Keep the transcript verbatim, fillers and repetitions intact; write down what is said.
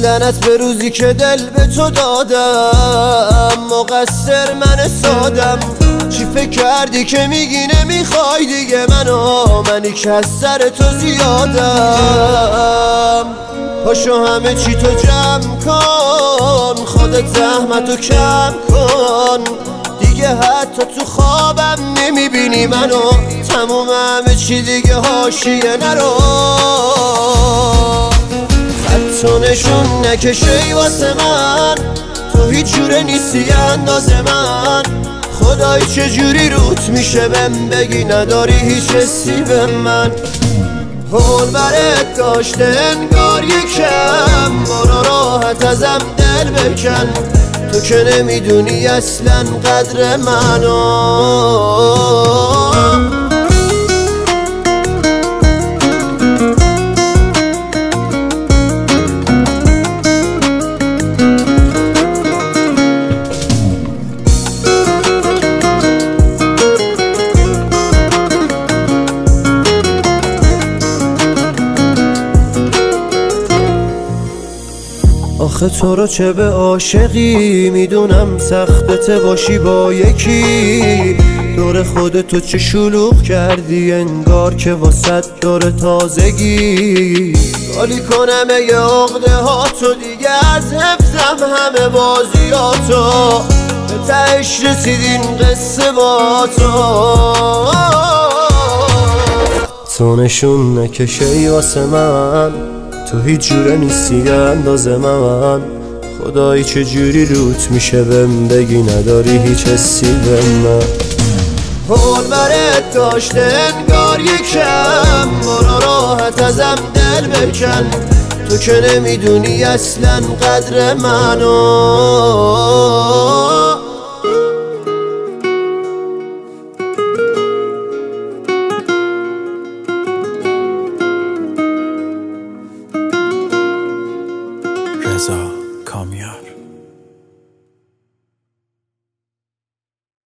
لعنت به روزی که دل به تو دادم، مقصر من سادم. چی فکر کردی که میگی نمیخوای دیگه منو، منی که از سر تو زیادم. پاشو همه چی تو جمع کن، خودت زحمتو کم کن دیگه، حتی تو خوابم نمیبینی منو. تموم همه چی دیگه حاشیه نرو، خط و نشون نکشی واسه من، تو هیچ جوره نیستی اندازه من. خدای چجوری روت میشه بهم بگی نداری هیچ حسی به من. حول برت داشته انگار یکم، برو راحت ازم دل بکن، تو که نمیدونی اصلا قدر منو. آخه تو رو چه به عاشقی، میدونم سختته باشی با یکی. دور خودتو چه شلوغ کردی، انگار که واسط دور تازگی. گالی کنم یه عقده ها تو دیگه، از حفظم همه بازیاتو، به تهش رسیدین قصه با تو. تو نشون نکشی واسه من، تو هیچ جوره نیستی اندازه من. خدایی چجوری روت میشه بهم بگی نداری هیچ حسی به من. حول برت داشته انگار یکم، برو راحت ازم دل بکن، تو که نمیدونی اصلا قدر منو.